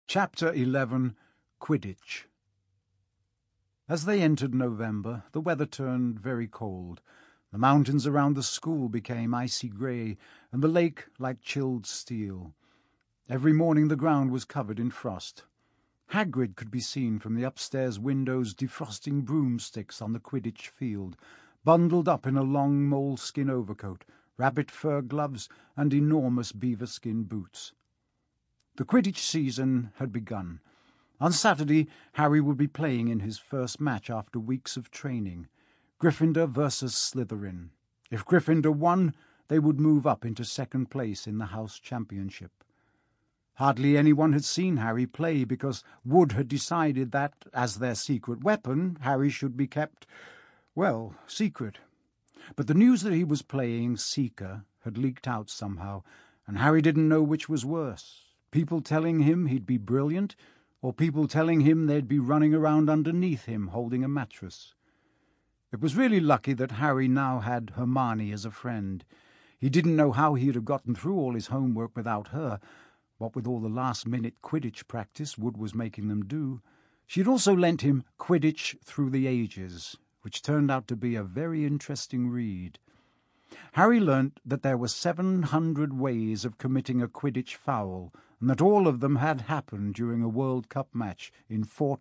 Chapter 11 Quidditch. As they entered November, the weather turned very cold. The mountains around the school became icy grey, and the lake like chilled steel. Every morning the ground was covered in frost. Hagrid could be seen from the upstairs windows defrosting broomsticks on the Quidditch field, bundled up in a long moleskin overcoat, rabbit fur gloves, and enormous beaver-skin boots. The Quidditch season had begun. On Saturday, Harry would be playing in his first match after weeks of training. Gryffindor versus Slytherin. If Gryffindor won, they would move up into second place in the House Championship. Hardly anyone had seen Harry play because Wood had decided that, as their secret weapon, Harry should be kept, well, secret. But the news that he was playing Seeker had leaked out somehow, and Harry didn't know which was worse. People telling him he'd be brilliant, or people telling him they'd be running around underneath him holding a mattress. It was really lucky that Harry now had Hermione as a friend. He didn't know how he'd have gotten through all his homework without her, what with all the last-minute Quidditch practice Wood was making them do. She'd also lent him Quidditch Through the Ages, which turned out to be a very interesting read. Harry learnt that there were 700 ways of committing a Quidditch foul, and that all of them had happened during a World Cup match in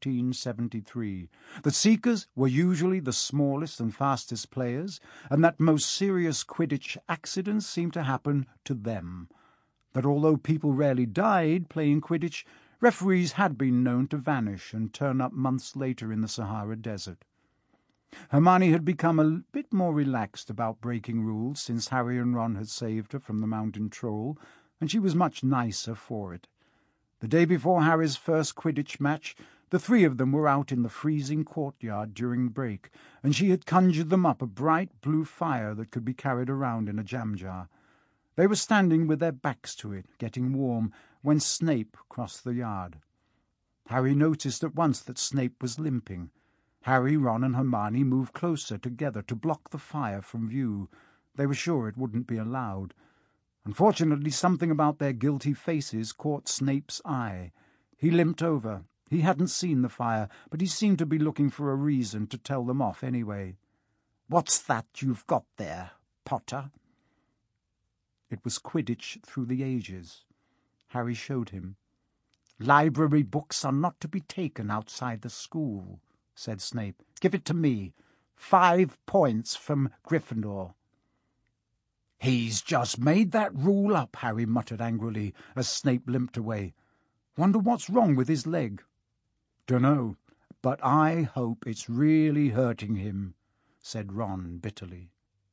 1473. The Seekers were usually the smallest and fastest players, and that most serious Quidditch accidents seemed to happen to them. That although people rarely died playing Quidditch, referees had been known to vanish and turn up months later in the Sahara Desert. Hermione had become a bit more relaxed about breaking rules since Harry and Ron had saved her from the mountain troll, and she was much nicer for it. The day before Harry's first Quidditch match, the three of them were out in the freezing courtyard during break, and she had conjured them up a bright blue fire that could be carried around in a jam jar. They were standing with their backs to it, getting warm, when Snape crossed the yard. Harry noticed at once that Snape was limping. Harry, Ron and Hermione moved closer together to block the fire from view. They were sure it wouldn't be allowed. Unfortunately, something about their guilty faces caught Snape's eye. He limped over. He hadn't seen the fire, but he seemed to be looking for a reason to tell them off anyway. "What's that you've got there, Potter?" It was Quidditch Through the Ages. Harry showed him. "Library books are not to be taken outside the school," said Snape. "Give it to me. 5 points from Gryffindor." "He's just made that rule up," Harry muttered angrily as Snape limped away. "Wonder what's wrong with his leg." "Dunno, but I hope it's really hurting him," said Ron bitterly.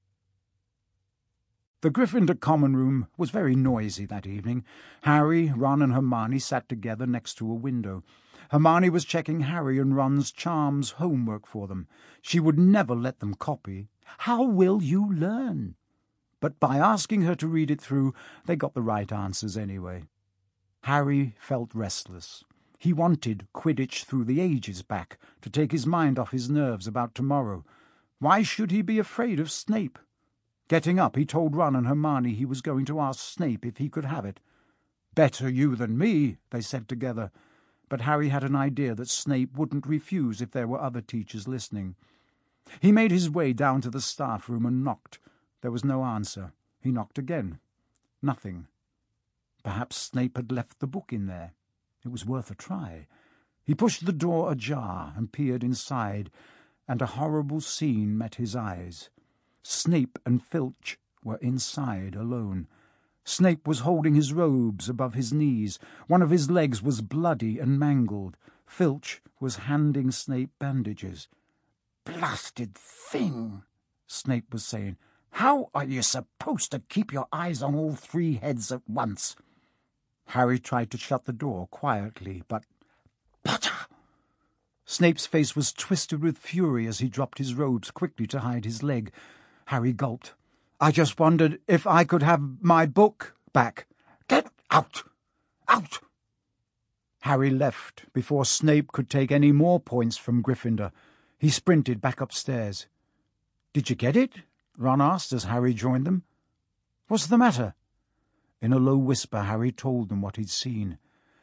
The Gryffindor common room was very noisy that evening. Harry, Ron and Hermione sat together next to a window. Hermione was checking Harry and Ron's charms homework for them. She would never let them copy. How will you learn? But by asking her to read it through, they got the right answers anyway. Harry felt restless. He wanted Quidditch Through the Ages back, to take his mind off his nerves about tomorrow. Why should he be afraid of Snape? Getting up, he told Ron and Hermione he was going to ask Snape if he could have it. "Better you than me," they said together. But Harry had an idea that Snape wouldn't refuse if there were other teachers listening. He made his way down to the staff room and knocked. There was no answer. He knocked again. Nothing. Perhaps Snape had left the book in there. It was worth a try. He pushed the door ajar and peered inside, and a horrible scene met his eyes. Snape and Filch were inside alone. Snape was holding his robes above his knees. One of his legs was bloody and mangled. Filch was handing Snape bandages. "Blasted thing," Snape was saying. "How are you supposed to keep your eyes on all 3 heads at once?" Harry tried to shut the door quietly, but... "Potter!" Snape's face was twisted with fury as he dropped his robes quickly to hide his leg. Harry gulped. "I just wondered if I could have my book back." "Get out! Out!" Harry left before Snape could take any more points from Gryffindor. He sprinted back upstairs. "Did you get it?" Ron asked as Harry joined them. "What's the matter?" In a low whisper, Harry told them what he'd seen.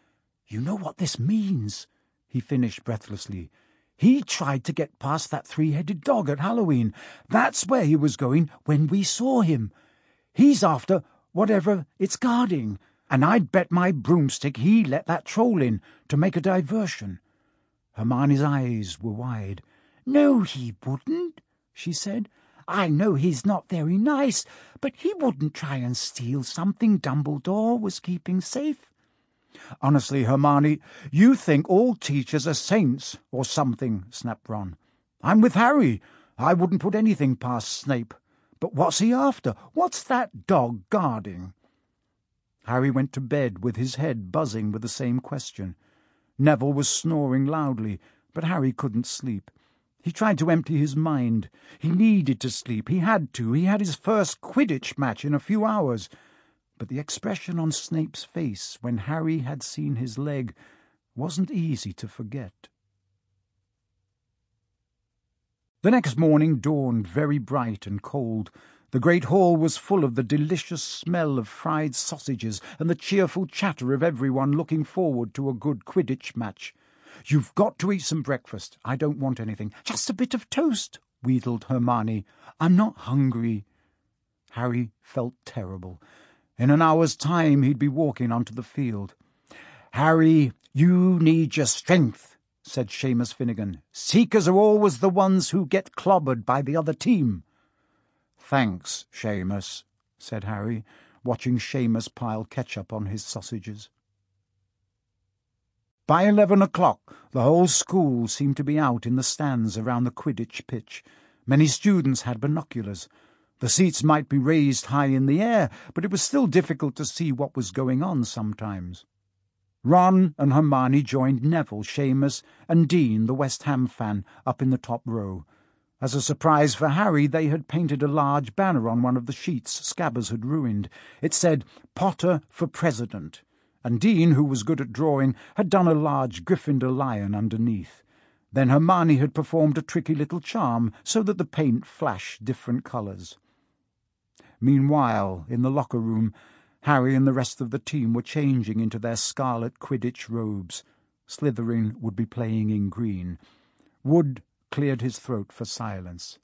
"You know what this means," he finished breathlessly. "He tried to get past that three-headed dog at Halloween. That's where he was going when we saw him. He's after whatever it's guarding, and I'd bet my broomstick he let that troll in to make a diversion." Hermione's eyes were wide. "No, he wouldn't," she said. "I know he's not very nice, but he wouldn't try and steal something Dumbledore was keeping safe." "Honestly, Hermione, you think all teachers are saints or something," snapped Ron. "I'm with Harry. I wouldn't put anything past Snape. But what's he after? What's that dog guarding?" Harry went to bed with his head buzzing with the same question. Neville was snoring loudly, but Harry couldn't sleep. He tried to empty his mind. He needed to sleep. He had to. He had his first Quidditch match in a few hours. But the expression on Snape's face when Harry had seen his leg wasn't easy to forget. The next morning dawned very bright and cold. The great hall was full of the delicious smell of fried sausages and the cheerful chatter of everyone looking forward to a good Quidditch match. "You've got to eat some breakfast. I don't want anything." "Just a bit of toast," wheedled Hermione. "I'm not hungry." Harry felt terrible. In an hour's time he'd be walking onto the field. "Harry, you need your strength," said Seamus Finnegan. "Seekers are always the ones who get clobbered by the other team." "Thanks, Seamus," said Harry, watching Seamus pile ketchup on his sausages. By 11 o'clock, the whole school seemed to be out in the stands around the Quidditch pitch. Many students had binoculars. The seats might be raised high in the air, but it was still difficult to see what was going on sometimes. Ron and Hermione joined Neville, Seamus, and Dean, the West Ham fan, up in the top row. As a surprise for Harry, they had painted a large banner on one of the sheets Scabbers had ruined. It said, "Potter for President," and Dean, who was good at drawing, had done a large Gryffindor lion underneath. Then Hermione had performed a tricky little charm so that the paint flashed different colours. Meanwhile, in the locker room, Harry and the rest of the team were changing into their scarlet Quidditch robes. Slytherin would be playing in green. Wood cleared his throat for silence.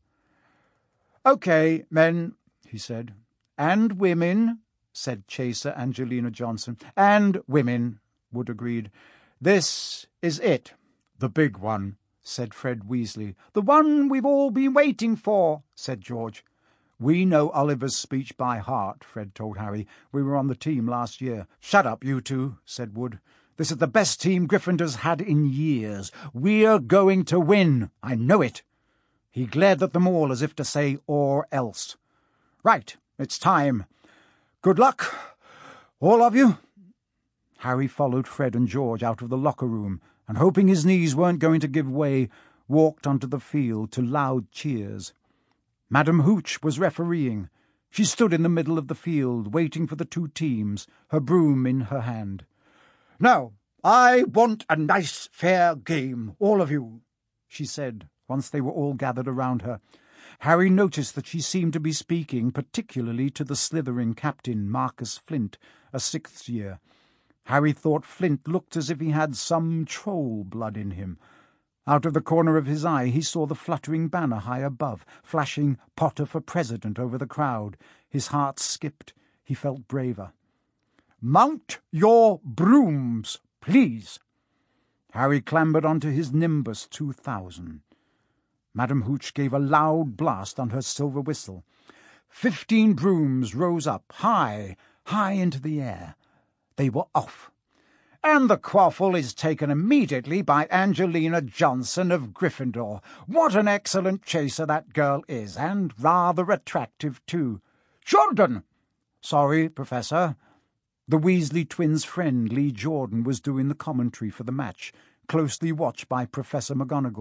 "OK, men," he said. "And women," said Chaser Angelina Johnson. "And women," Wood agreed. "This is it, the big one," said Fred Weasley. "The one we've all been waiting for," said George. "We know Oliver's speech by heart," Fred told Harry. "We were on the team last year." "Shut up, you two," said Wood. "This is the best team Gryffindor's had in years. We're going to win. I know it." He glared at them all as if to say, "or else." "Right, it's time. Good luck, all of you." Harry followed Fred and George out of the locker room, and hoping his knees weren't going to give way, walked onto the field to loud cheers. Madam Hooch was refereeing. She stood in the middle of the field, waiting for the two teams, her broom in her hand. "Now, I want a nice, fair game, all of you," she said, once they were all gathered around her. Harry noticed that she seemed to be speaking particularly to the Slytherin captain, Marcus Flint, a sixth year. Harry thought Flint looked as if he had some troll blood in him. Out of the corner of his eye he saw the fluttering banner high above, flashing "Potter for President" over the crowd. His heart skipped. He felt braver. "Mount your brooms, please." Harry clambered onto his Nimbus 2000. Madam Hooch gave a loud blast on her silver whistle. 15 brooms rose up, high, high into the air. They were off. "And the quaffle is taken immediately by Angelina Johnson of Gryffindor. What an excellent chaser that girl is, and rather attractive too. Jordan!" "Sorry, Professor." The Weasley twins' friend Lee Jordan was doing the commentary for the match, closely watched by Professor McGonagall.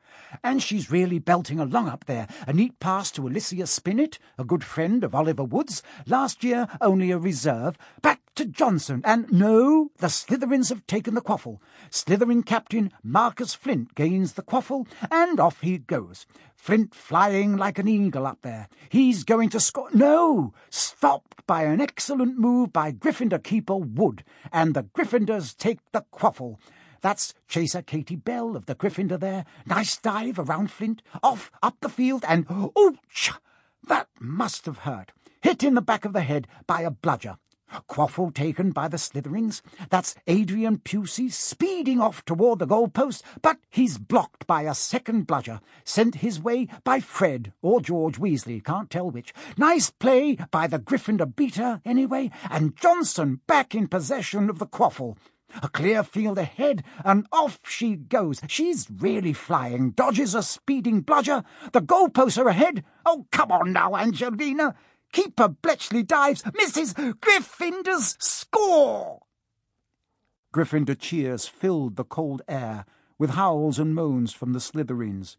And she's really belting along up there. A neat pass to Alicia Spinnet, a good friend of Oliver Wood's. Last year only a reserve. Back to Johnson, and no, the Slytherins have taken the quaffle. Slytherin captain Marcus Flint gains the quaffle, and off he goes. Flint flying like an eagle up there. He's going to score. No! Stopped by an excellent move by Gryffindor keeper Wood, and the Gryffindors take the quaffle. That's Chaser Katie Bell of the Gryffindor there. Nice dive around Flint, off up the field, and ouch! That must have hurt. Hit in the back of the head by a bludger. Quaffle taken by the Slytherins. That's Adrian Pusey speeding off toward the goalpost, but he's blocked by a second bludger, sent his way by Fred or George Weasley, can't tell which. Nice play by the Gryffindor beater, anyway, and Johnson back in possession of the quaffle. A clear field ahead, and off she goes. She's really flying, dodges a speeding bludger. The goalposts are ahead. Oh, come on now, Angelina. Keeper Bletchley dives, misses. Gryffindors score! Gryffindor cheers filled the cold air, with howls and moans from the Slytherins.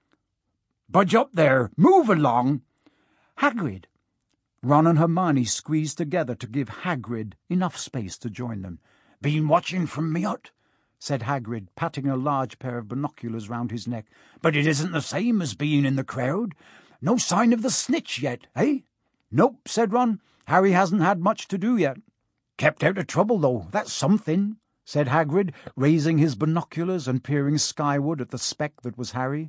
Budge up there! Move along! Hagrid. Ron and Hermione squeezed together to give Hagrid enough space to join them. Been watching from me hut, said Hagrid, patting a large pair of binoculars round his neck. But it isn't the same as being in the crowd. No sign of the snitch yet, eh? Nope, said Ron. Harry hasn't had much to do yet. Kept out of trouble, though. That's something, said Hagrid, raising his binoculars and peering skyward at the speck that was Harry.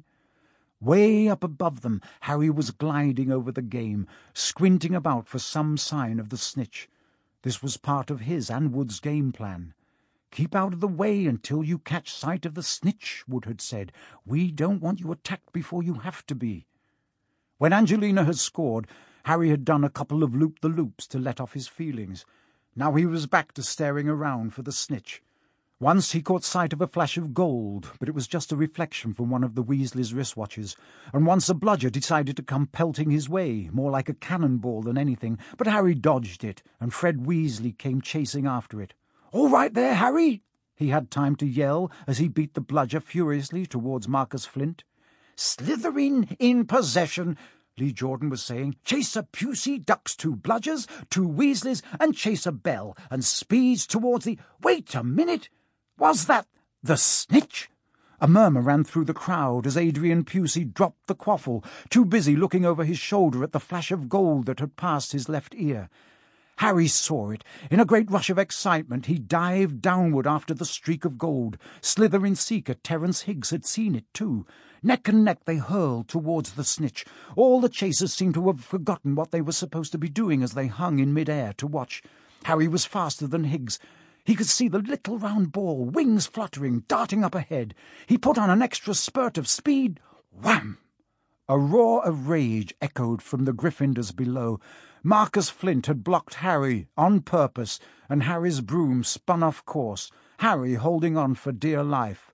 Way up above them, Harry was gliding over the game, squinting about for some sign of the snitch. This was part of his and Wood's game plan. Keep out of the way until you catch sight of the snitch, Wood had said. We don't want you attacked before you have to be. When Angelina had scored, Harry had done a couple of loop-the-loops to let off his feelings. Now he was back to staring around for the snitch. Once he caught sight of a flash of gold, but it was just a reflection from one of the Weasleys' wristwatches, and once a bludger decided to come pelting his way, more like a cannonball than anything, but Harry dodged it, and Fred Weasley came chasing after it. "All right there, Harry!" he had time to yell as he beat the bludger furiously towards Marcus Flint. "Slytherin in possession," Lee Jordan was saying. "Chaser Pusey ducks 2 bludgers, 2 Weasleys, and Chaser Bell, and speeds towards the— Wait a minute! Was that the snitch?" A murmur ran through the crowd as Adrian Pusey dropped the quaffle, too busy looking over his shoulder at the flash of gold that had passed his left ear. Harry saw it. In a great rush of excitement, he dived downward after the streak of gold. Slytherin seeker Terence Higgs had seen it too. Neck and neck they hurled towards the snitch. All the chasers seemed to have forgotten what they were supposed to be doing as they hung in mid-air to watch. Harry was faster than Higgs. He could see the little round ball, wings fluttering, darting up ahead. He put on an extra spurt of speed. Wham! A roar of rage echoed from the Gryffindors below. Marcus Flint had blocked Harry on purpose, and Harry's broom spun off course, Harry holding on for dear life.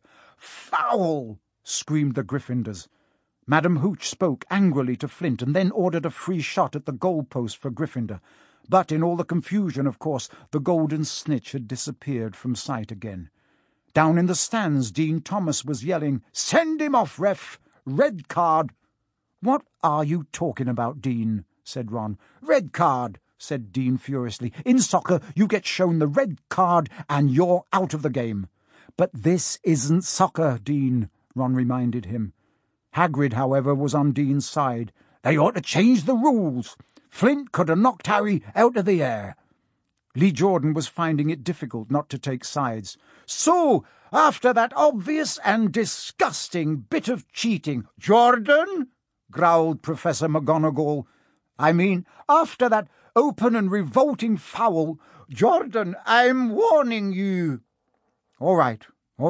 "Foul!" screamed the Gryffindors. Madam Hooch spoke angrily to Flint and then ordered a free shot at the goal-post for Gryffindor. But in all the confusion, of course, the golden snitch had disappeared from sight again. Down in the stands, Dean Thomas was yelling, "Send him off, ref! Red card!" "What are you talking about, Dean?" said Ron. "Red card," said Dean furiously. "In soccer, you get shown the red card and you're out of the game." "But this isn't soccer, Dean," Ron reminded him. Hagrid, however, was on Dean's side. "They ought to change the rules. Flint could have knocked Harry out of the air." Lee Jordan was finding it difficult not to take sides. "So, after that obvious and disgusting bit of cheating—" "Jordan!" growled Professor McGonagall. "I mean, after that open and revolting foul— Jordan, I'm warning you." All right.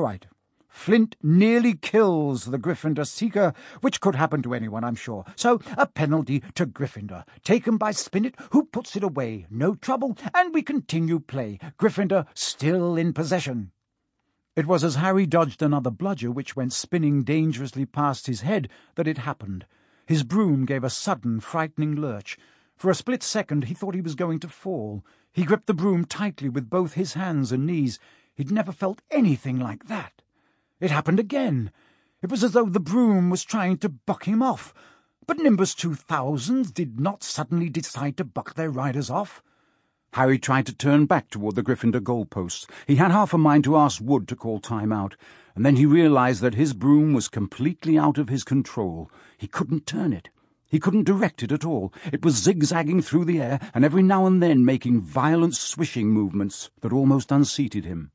Flint nearly kills the Gryffindor seeker, which could happen to anyone, I'm sure. So, a penalty to Gryffindor, taken by Spinnet, who puts it away. No trouble, and we continue play. Gryffindor still in possession. It was as Harry dodged another bludger, which went spinning dangerously past his head, that it happened. His broom gave a sudden, frightening lurch. For a split second he thought he was going to fall. He gripped the broom tightly with both his hands and knees. He'd never felt anything like that. It happened again. It was as though the broom was trying to buck him off. But Nimbus 2000 did not suddenly decide to buck their riders off. Harry tried to turn back toward the Gryffindor goalposts. He had half a mind to ask Wood to call time out, and then he realized that his broom was completely out of his control. He couldn't turn it. He couldn't direct it at all. It was zigzagging through the air, and every now and then making violent swishing movements that almost unseated him.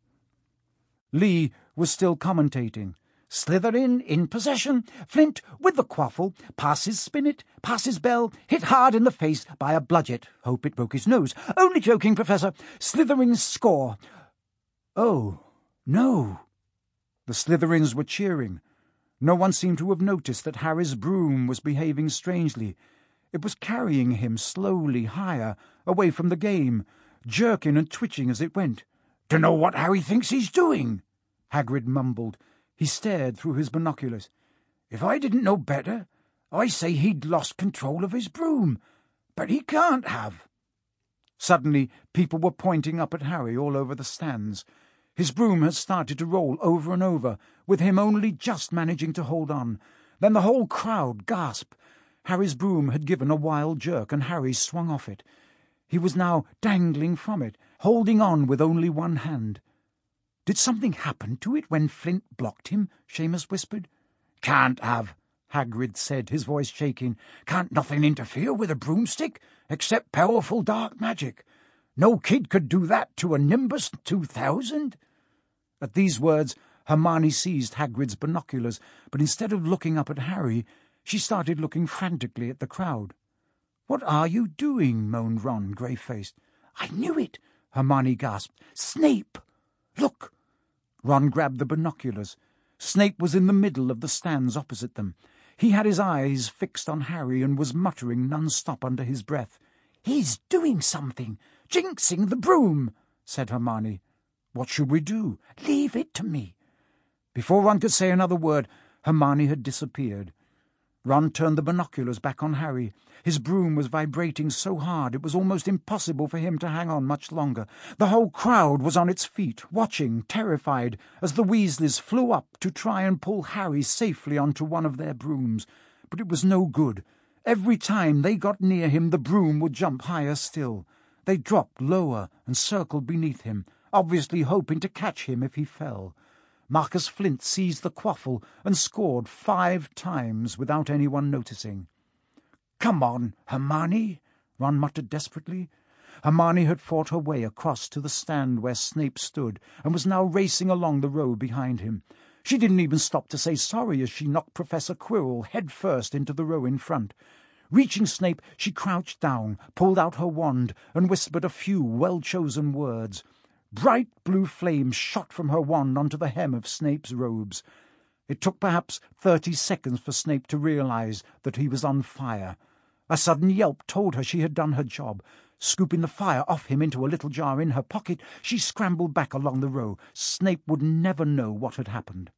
Lee was still commentating. Slytherin in possession. Flint with the quaffle. Passes Spinnet. Passes Bell. Hit hard in the face by a bludgeon. Hope it broke his nose. Only joking, Professor. Slytherin score. Oh, no. The Slytherins were cheering. No one seemed to have noticed that Harry's broom was behaving strangely. It was carrying him slowly higher, away from the game, jerking and twitching as it went. "Dunno what Harry thinks he's doing," Hagrid mumbled. He stared through his binoculars. "If I didn't know better, I say he'd lost control of his broom. But he can't have." Suddenly, people were pointing up at Harry all over the stands. His broom had started to roll over and over, with him only just managing to hold on. Then the whole crowd gasped. Harry's broom had given a wild jerk, and Harry swung off it. He was now dangling from it, holding on with only one hand. "Did something happen to it when Flint blocked him?" Seamus whispered. "Can't have," Hagrid said, his voice shaking. "Can't nothing interfere with a broomstick, except powerful dark magic. No kid could do that to a Nimbus 2000. At these words, Hermione seized Hagrid's binoculars, but instead of looking up at Harry, she started looking frantically at the crowd. "What are you doing?" moaned Ron, grey-faced. "I knew it!" Hermione gasped. "Snape! Look!" Ron grabbed the binoculars. Snape was in the middle of the stands opposite them. He had his eyes fixed on Harry and was muttering non-stop under his breath. "He's doing something! Jinxing the broom!" said Hermione. "What should we do?" "Leave it to me." Before Ron could say another word, Hermione had disappeared. Ron turned the binoculars back on Harry. His broom was vibrating so hard it was almost impossible for him to hang on much longer. The whole crowd was on its feet, watching, terrified, as the Weasleys flew up to try and pull Harry safely onto one of their brooms. But it was no good. Every time they got near him, the broom would jump higher still. They dropped lower and circled beneath him, obviously hoping to catch him if he fell. Marcus Flint seized the quaffle and scored 5 times without anyone noticing. "Come on, Hermione," Ron muttered desperately. Hermione had fought her way across to the stand where Snape stood and was now racing along the row behind him. She didn't even stop to say sorry as she knocked Professor Quirrell head first into the row in front. Reaching Snape, she crouched down, pulled out her wand, and whispered a few well-chosen words. Bright blue flames shot from her wand onto the hem of Snape's robes. It took perhaps 30 seconds for Snape to realize that he was on fire. A sudden yelp told her she had done her job. Scooping the fire off him into a little jar in her pocket, she scrambled back along the row. Snape would never know what had happened.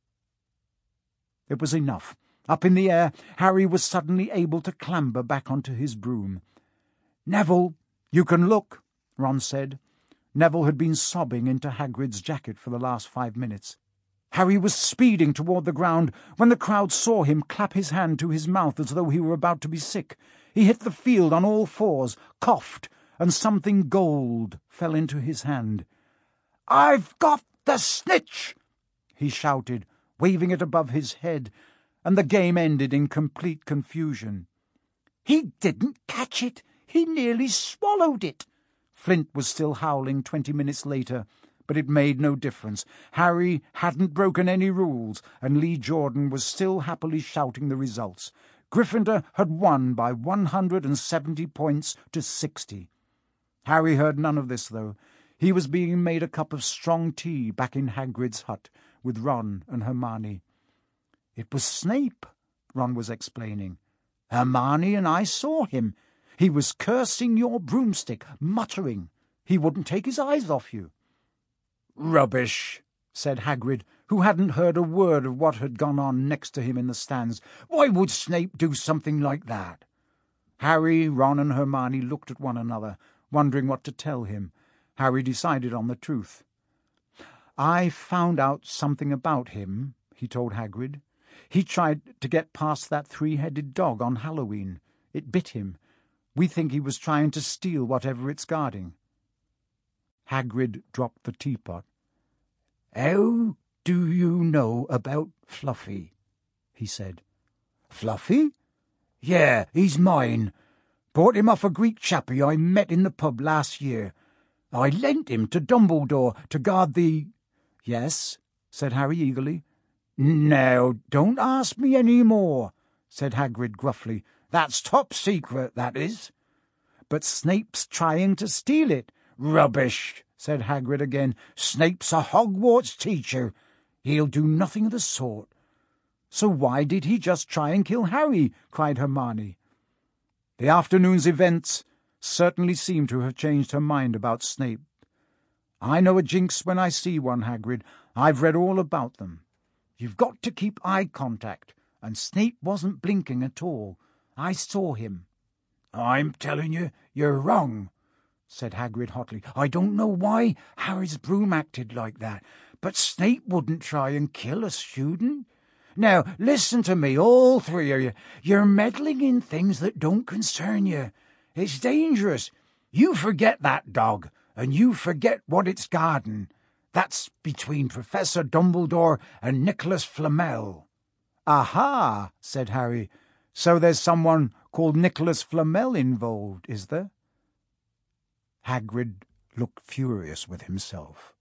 It was enough. Up in the air, Harry was suddenly able to clamber back onto his broom. "Neville, you can look," Ron said. Neville had been sobbing into Hagrid's jacket for the last 5 minutes. Harry was speeding toward the ground when the crowd saw him clap his hand to his mouth as though he were about to be sick. He hit the field on all fours, coughed, and something gold fell into his hand. "I've got the snitch!" he shouted, waving it above his head, and the game ended in complete confusion. "He didn't catch it! He nearly swallowed it!" Flint was still howling 20 minutes later, but it made no difference. Harry hadn't broken any rules, and Lee Jordan was still happily shouting the results. Gryffindor had won by 170 points to 60. Harry heard none of this, though. He was being made a cup of strong tea back in Hagrid's hut with Ron and Hermione. "It was Snape," Ron was explaining. "Hermione and I saw him. He was cursing your broomstick, muttering. He wouldn't take his eyes off you." "Rubbish," said Hagrid, who hadn't heard a word of what had gone on next to him in the stands. "Why would Snape do something like that?" Harry, Ron and Hermione looked at one another, wondering what to tell him. Harry decided on the truth. "I found out something about him," he told Hagrid. He tried to get past that three-headed dog on Halloween. It bit him. We think he was trying to steal whatever it's guarding." Hagrid dropped the teapot. "How do you know about Fluffy?" he said. "Fluffy? Yeah, he's mine. Bought him off a Greek chappie I met in the pub last year. I lent him to Dumbledore to guard the—" "Yes?" said Harry eagerly. "Now, don't ask me any more," said Hagrid gruffly. "That's top secret, that is." "But Snape's trying to steal it." "Rubbish," said Hagrid again. "Snape's a Hogwarts teacher. He'll do nothing of the sort." "So why did he just try and kill Harry?" cried Hermione. The afternoon's events certainly seemed to have changed her mind about Snape. "I know a jinx when I see one, Hagrid. I've read all about them. You've got to keep eye contact, and Snape wasn't blinking at all. I saw him." "I'm telling you, you're wrong," said Hagrid hotly. "I don't know why Harry's broom acted like that, but Snape wouldn't try and kill a student. Now, listen to me, all three of you. You're meddling in things that don't concern you. It's dangerous. You forget that dog, and you forget what it's guarding. That's between Professor Dumbledore and Nicholas Flamel." "Aha," said Harry. "So there's someone called Nicholas Flamel involved, is there?" Hagrid looked furious with himself.